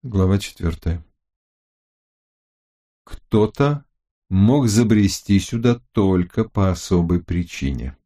Глава 4. Кто-то мог забрести сюда только по особой причине.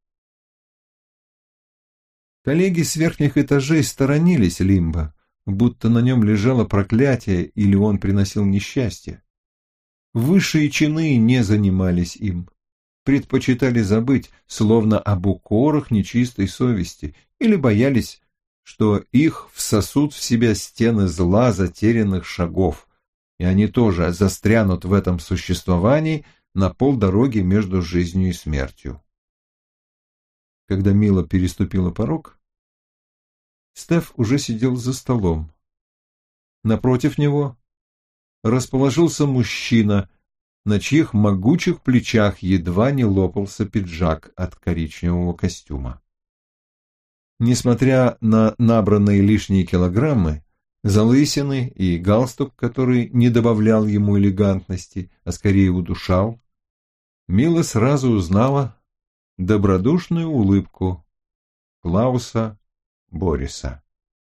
Коллеги с верхних этажей сторонились Лимба, будто на нем лежало проклятие или он приносил несчастье. Высшие чины не занимались им, предпочитали забыть, словно об укорах нечистой совести, или боялись, что их всосут в себя стены зла затерянных шагов, и они тоже застрянут в этом существовании на полдороги между жизнью и смертью. Когда Мила переступила порог, Стеф уже сидел за столом. Напротив него расположился мужчина, на чьих могучих плечах едва не лопался пиджак от коричневого костюма. Несмотря на набранные лишние килограммы, залысины и галстук, который не добавлял ему элегантности, а скорее удушал, Мила сразу узнала добродушную улыбку Клауса Бориса.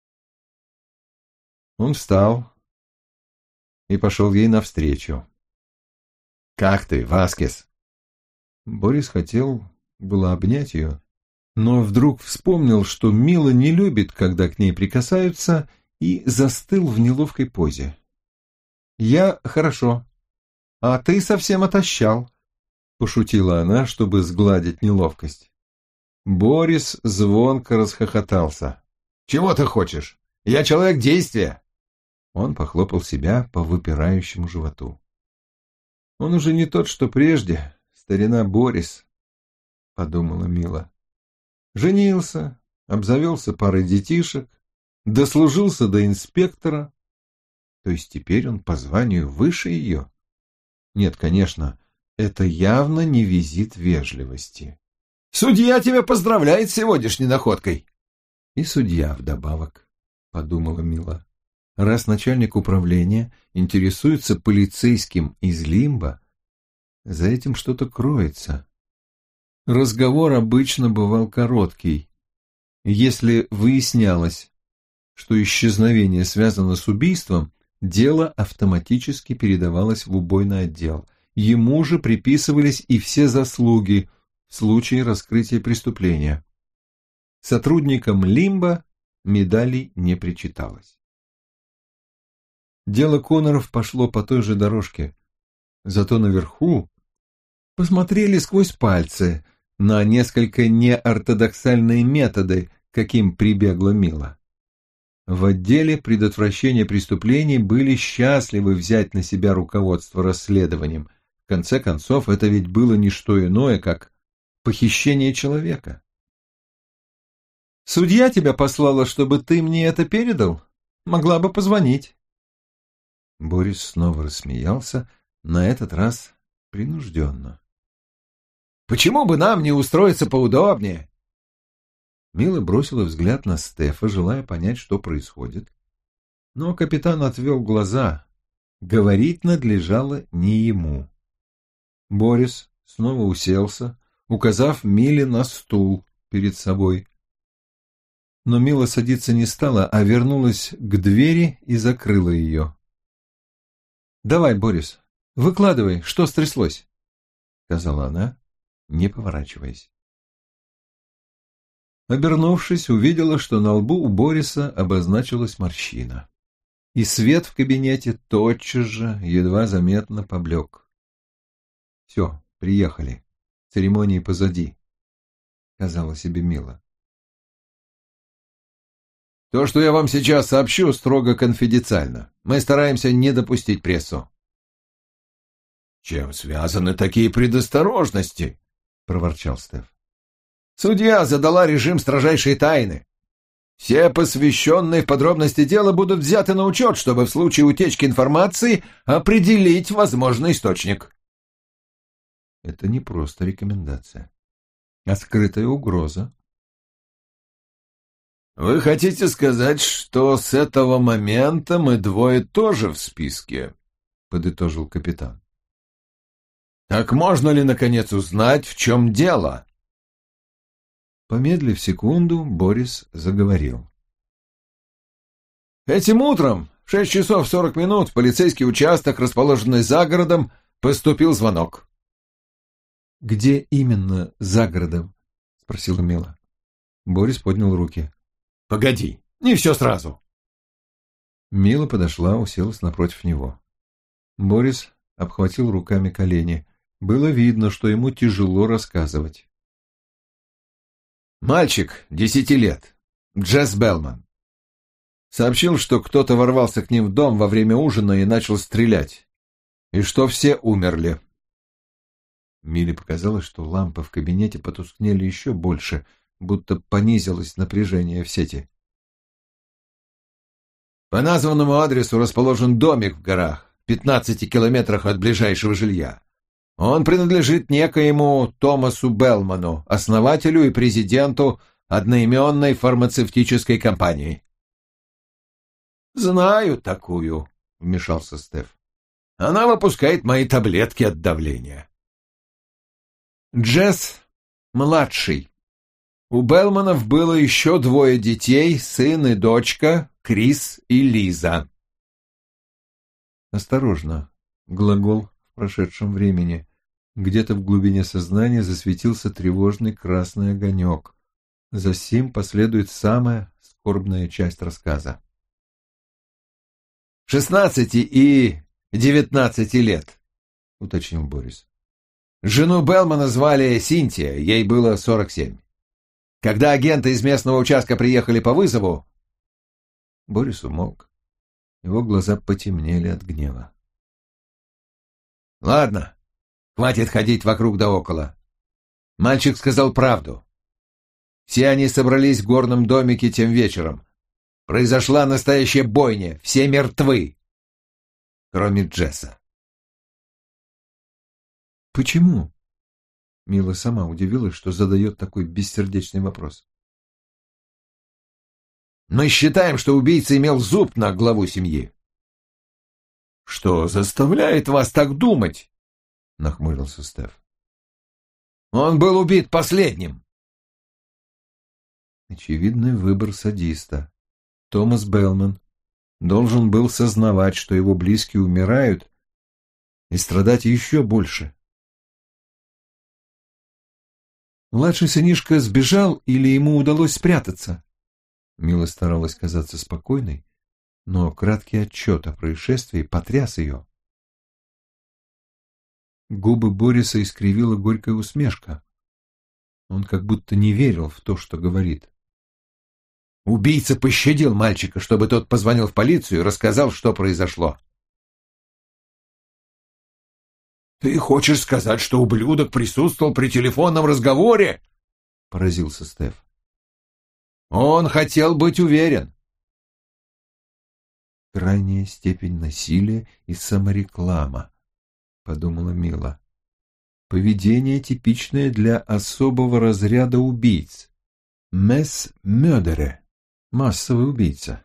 Он встал и пошел ей навстречу. «Как ты, Васкес?» Борис хотел было обнять ее, но вдруг вспомнил, что Мила не любит, когда к ней прикасаются, и застыл в неловкой позе. «Я хорошо, а ты совсем отощал», — пошутила она, чтобы сгладить неловкость. Борис звонко расхохотался. «Чего ты хочешь? Я человек действия!» Он похлопал себя по выпирающему животу. «Он уже не тот, что прежде, старина Борис», — подумала Мила. Женился, обзавелся парой детишек, дослужился до инспектора. То есть теперь он по званию выше ее? Нет, конечно, это явно не визит вежливости. «Судья тебя поздравляет с сегодняшней находкой!» «И судья вдобавок», — подумала Мила. «Раз начальник управления интересуется полицейским из Лимба, за этим что-то кроется». Разговор обычно бывал короткий. Если выяснялось, что исчезновение связано с убийством, дело автоматически передавалось в убойный отдел. Ему же приписывались и все заслуги в случае раскрытия преступления. Сотрудникам Лимба медалей не причиталось. Дело Конноров пошло по той же дорожке, зато наверху посмотрели сквозь пальцы на несколько неортодоксальные методы, каким прибегла Мила. В отделе предотвращения преступлений были счастливы взять на себя руководство расследованием. В конце концов, это ведь было не что иное, как похищение человека. «Судья тебя послала, чтобы ты мне это передал? Могла бы позвонить». Борис снова рассмеялся, на этот раз принужденно. «Почему бы нам не устроиться поудобнее?» Мила бросила взгляд на Стефа, желая понять, что происходит. Но капитан отвел глаза. Говорить надлежало не ему. Борис снова уселся, указав Миле на стул перед собой. Но Мила садиться не стала, а вернулась к двери и закрыла ее. «Давай, Борис, выкладывай, что стряслось», — сказала она, не поворачиваясь. Обернувшись, увидела, что на лбу у Бориса обозначилась морщина, и свет в кабинете тотчас же едва заметно поблек. «Все, приехали, церемонии позади», — сказала себе Мила. «То, что я вам сейчас сообщу, строго конфиденциально. Мы стараемся не допустить прессу». «Чем связаны такие предосторожности?» — проворчал Стеф. «Судья задала режим строжайшей тайны. Все посвященные в подробности дела будут взяты на учет, чтобы в случае утечки информации определить возможный источник». Это не просто рекомендация, а скрытая угроза. «Вы хотите сказать, что с этого момента мы двое тоже в списке?» — подытожил капитан. «Так можно ли, наконец, узнать, в чем дело?» Помедлив секунду, Борис заговорил. «Этим утром В 6 часов 40 минут в полицейский участок, расположенный за городом, поступил звонок. «Где именно за городом?» — спросила Мила. Борис поднял руки. «Погоди, не все сразу». Мила подошла, уселась напротив него. Борис обхватил руками колени. Было видно, что ему тяжело рассказывать. Мальчик 10 лет, Джесс Белман, сообщил, что кто-то ворвался к ним в дом во время ужина и начал стрелять, и что все умерли. Миле показалось, что лампы в кабинете потускнели еще больше, будто понизилось напряжение в сети. По названному адресу расположен домик в горах, в 15 километрах от ближайшего жилья. Он принадлежит некоему Томасу Белману, основателю и президенту одноименной фармацевтической компании. «Знаю такую», — вмешался Стеф. «Она выпускает мои таблетки от давления». Джесс младший. У Белманов было еще 2 детей, сын и дочка, Крис и Лиза. Осторожно. Глагол в прошедшем времени. Где-то в глубине сознания засветился тревожный красный огонек. За сим последует самая скорбная часть рассказа. 16 и 19 лет, уточнил Борис. Жену Белмана звали Синтия, ей было 47. Когда агенты из местного участка приехали по вызову... Борис умолк. Его глаза потемнели от гнева. «Ладно, хватит ходить вокруг да около. Мальчик сказал правду. Все они собрались в горном домике тем вечером. Произошла настоящая бойня, все мертвы, кроме Джесса». «Почему?» Мила сама удивилась, что задает такой бессердечный вопрос. «Мы считаем, что убийца имел зуб на главу семьи». «Что заставляет вас так думать?» — нахмурился Стеф. «Он был убит последним». Очевидный выбор садиста. Томас Белман должен был сознавать, что его близкие умирают, и страдать еще больше. Младший сынишка сбежал или ему удалось спрятаться? Мила старалась казаться спокойной, но краткий отчет о происшествии потряс ее. Губы Бориса искривила горькая усмешка. Он как будто не верил в то, что говорит. Убийца пощадил мальчика, чтобы тот позвонил в полицию и рассказал, что произошло. «Ты хочешь сказать, что ублюдок присутствовал при телефонном разговоре?» — поразился Стеф. «Он хотел быть уверен». «Крайняя степень насилия и самореклама», — подумала Мила. «Поведение, типичное для особого разряда убийц. Месс-мёдере, массовый убийца.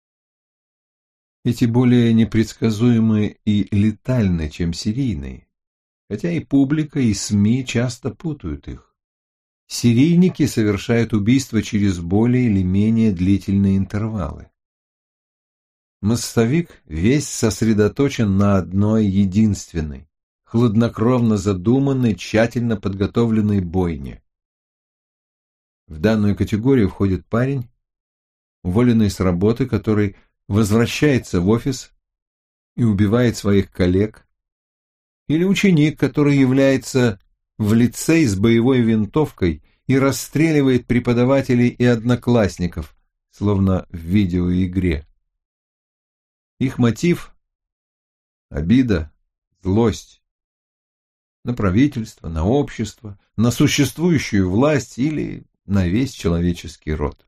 Эти более непредсказуемы и летальны, чем серийные, хотя и публика, и СМИ часто путают их. Серийники совершают убийства через более или менее длительные интервалы. Массовик весь сосредоточен на одной единственной, хладнокровно задуманной, тщательно подготовленной бойне. В данную категорию входит парень, уволенный с работы, который возвращается в офис и убивает своих коллег, или ученик, который является в лицей с боевой винтовкой и расстреливает преподавателей и одноклассников, словно в видеоигре. Их мотив – обида, злость на правительство, на общество, на существующую власть или на весь человеческий род.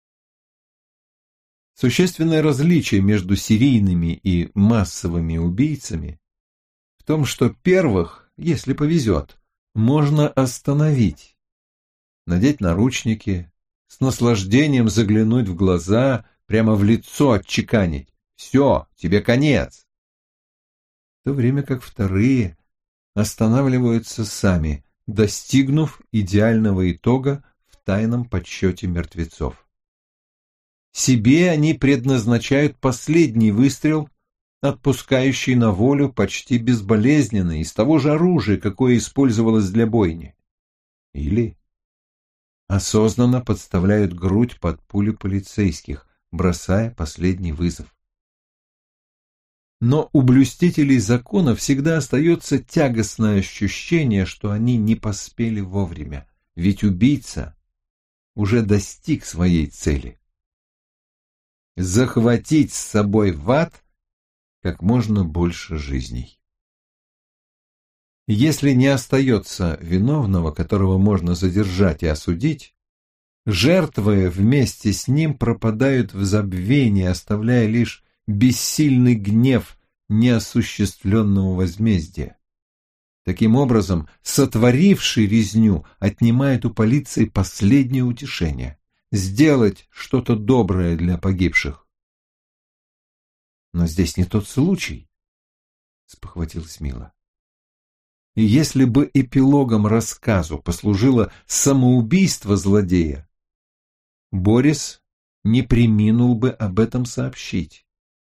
Существенное различие между серийными и массовыми убийцами в том, что первых, если повезет, можно остановить, надеть наручники, с наслаждением заглянуть в глаза, прямо в лицо отчеканить: «Все, тебе конец!» В то время как вторые останавливаются сами, достигнув идеального итога в тайном подсчете мертвецов. Себе они предназначают последний выстрел, отпускающий на волю почти безболезненно из того же оружия, какое использовалось для бойни. Или осознанно подставляют грудь под пули полицейских, бросая последний вызов. Но у блюстителей закона всегда остается тягостное ощущение, что они не поспели вовремя, ведь убийца уже достиг своей цели. Захватить с собой в ад как можно больше жизней. Если не остается виновного, которого можно задержать и осудить, жертвы вместе с ним пропадают в забвении, оставляя лишь бессильный гнев неосуществленного возмездия. Таким образом, сотворивший резню отнимает у полиции последнее утешение – сделать что-то доброе для погибших. Но здесь не тот случай, спохватилась Мила. И если бы эпилогом рассказу послужило самоубийство злодея, Борис не преминул бы об этом сообщить.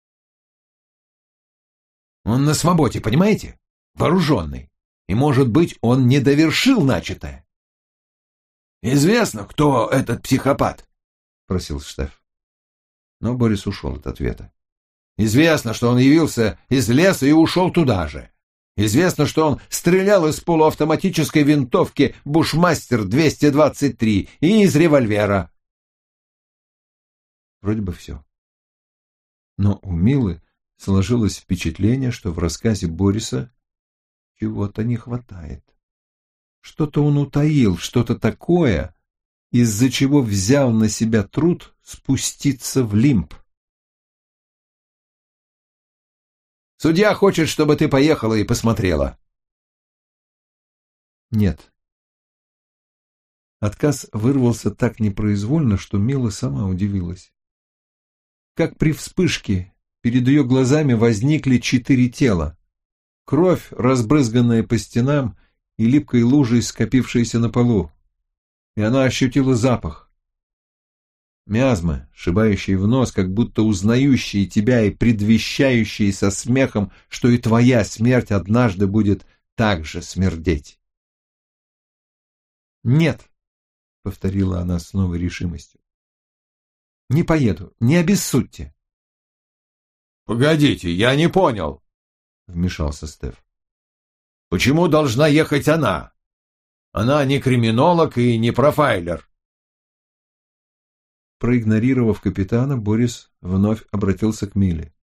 Он на свободе, понимаете? Вооруженный. И, может быть, он не довершил начатое. «Известно, кто этот психопат?» — просил Штеф. Но Борис ушел от ответа. «Известно, что он явился из леса и ушел туда же. Известно, что он стрелял из полуавтоматической винтовки «Бушмастер-223» и из револьвера». Вроде бы все. Но у Милы сложилось впечатление, что в рассказе Бориса чего-то не хватает. Что-то он утаил, что-то такое, из-за чего взял на себя труд спуститься в лимб. «Судья хочет, чтобы ты поехала и посмотрела». «Нет». Отказ вырвался так непроизвольно, что Мила сама удивилась. Как при вспышке перед ее глазами возникли 4 тела. Кровь, разбрызганная по стенам, и липкой лужей, скопившейся на полу. И она ощутила запах. Миазмы, шибающие в нос, как будто узнающие тебя и предвещающие со смехом, что и твоя смерть однажды будет так же смердеть. «Нет», — повторила она с новой решимостью. «Не поеду, не обессудьте». «Погодите, я не понял», — вмешался Стеф. «Почему должна ехать она? Она не криминолог и не профайлер». Проигнорировав капитана, Борис вновь обратился к Миле.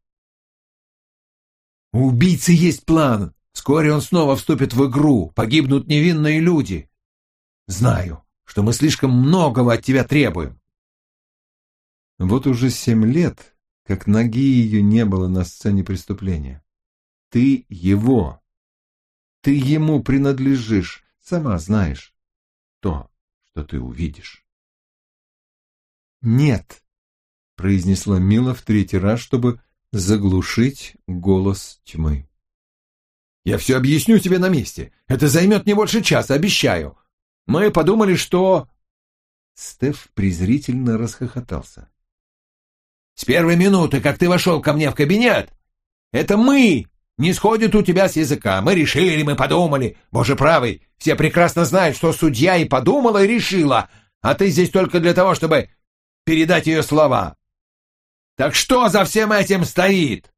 «У убийцы есть план. Вскоре он снова вступит в игру. Погибнут невинные люди. Знаю, что мы слишком многого от тебя требуем». Вот уже 7 лет, как ноги ее не было на сцене преступления. Ты его. Ты ему принадлежишь. Сама знаешь то, что ты увидишь. «Нет», — произнесла Мила в 3-й раз, чтобы заглушить голос тьмы. «Я все объясню тебе на месте. Это займет не больше часа, обещаю. Мы подумали, что...» Стеф презрительно расхохотался. «С первой минуты, как ты вошел ко мне в кабинет, это мы не сходит у тебя с языка. Мы решили, мы подумали. Боже правый, все прекрасно знают, что судья и подумала, и решила, а ты здесь только для того, чтобы передать ее слова. Так что за всем этим стоит?»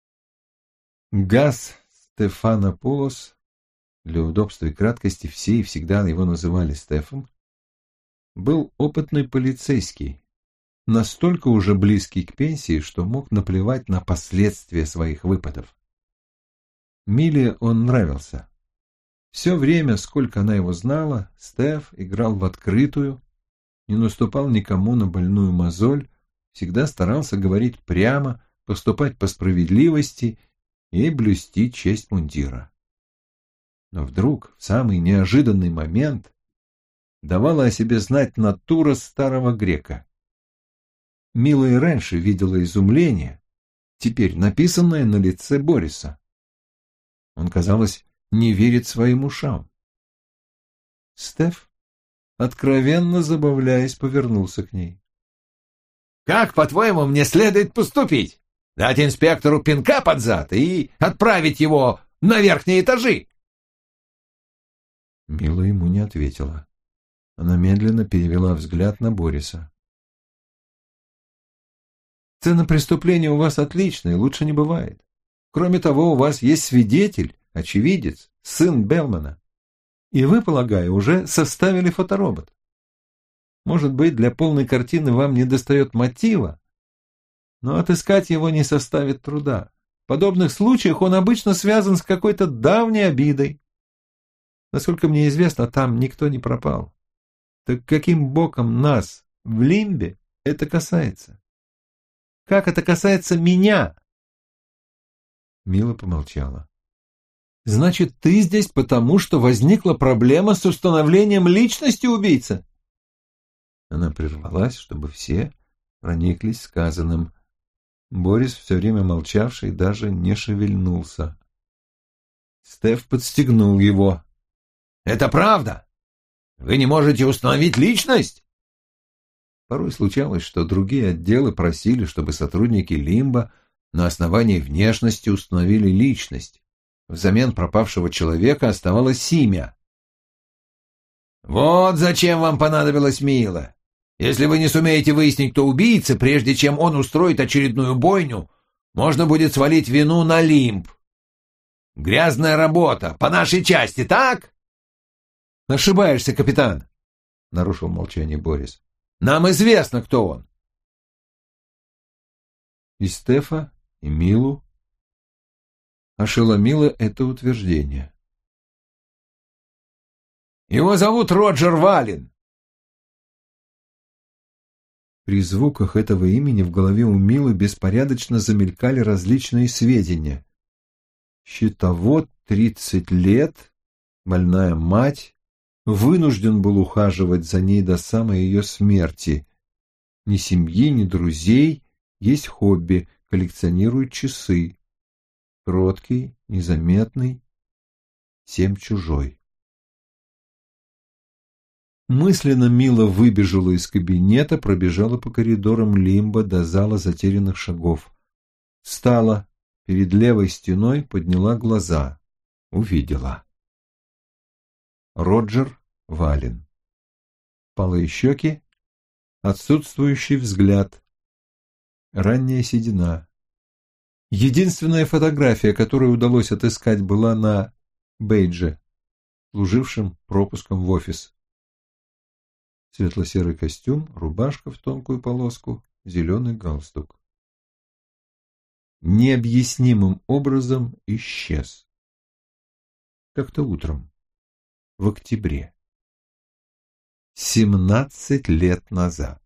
Газ Стефанопулос, для удобства и краткости все и всегда его называли Стефом, был опытный полицейский, настолько уже близкий к пенсии, что мог наплевать на последствия своих выпадов. Миле он нравился. Все время, сколько она его знала, Стеф играл в открытую, не наступал никому на больную мозоль, всегда старался говорить прямо, поступать по справедливости и блюсти честь мундира. Но вдруг, в самый неожиданный момент, давала о себе знать натура старого грека. Мила и раньше видела изумление, теперь написанное на лице Бориса. Он, казалось, не верит своим ушам. Стеф, откровенно забавляясь, повернулся к ней. Как, по-твоему, мне следует поступить? Дать инспектору пинка под зад и отправить его на верхние этажи?» Мила ему не ответила. Она медленно перевела взгляд на Бориса. «Сцена преступления у вас отличная, лучше не бывает. Кроме того, у вас есть свидетель, очевидец, сын Белмана. И вы, полагаю, уже составили фоторобот. Может быть, для полной картины вам недостает мотива, но отыскать его не составит труда. В подобных случаях он обычно связан с какой-то давней обидой. Насколько мне известно, там никто не пропал. Так каким боком нас в Лимбе это касается? Как это касается меня?» Мила помолчала. «Значит, ты здесь потому, что возникла проблема с установлением личности убийцы?» Она прервалась, чтобы все прониклись сказанным. Борис, все время молчавший, даже не шевельнулся. Стеф подстегнул его. «Это правда? Вы не можете установить личность?» Порой случалось, что другие отделы просили, чтобы сотрудники Лимба на основании внешности установили личность. Взамен пропавшего человека оставалось имя. «Вот зачем вам понадобилась Мила. Если вы не сумеете выяснить, кто убийца, прежде чем он устроит очередную бойню, можно будет свалить вину на Лимб. Грязная работа, по нашей части, так?» «Ошибаешься, капитан», — нарушил молчание Борис. «Нам известно, кто он». И Стефа, и Милу ошеломило это утверждение. «Его зовут Роджер Вален». При звуках этого имени в голове у Милы беспорядочно замелькали различные сведения. Счетовод, 30 лет, больная мать, вынужден был ухаживать за ней до самой ее смерти. Ни семьи, ни друзей, есть хобби, коллекционирует часы. Кроткий, незаметный, всем чужой. Мысленно Мила выбежала из кабинета, пробежала по коридорам Лимба до зала затерянных шагов. Встала перед левой стеной, подняла глаза. Увидела. Роджер Вален. Впалые щеки, отсутствующий взгляд, ранняя седина. Единственная фотография, которую удалось отыскать, была на бейдже, служившем пропуском в офис. Светло-серый костюм, рубашка в тонкую полоску, зеленый галстук. Необъяснимым образом исчез. Как-то утром, в октябре, 17 лет назад.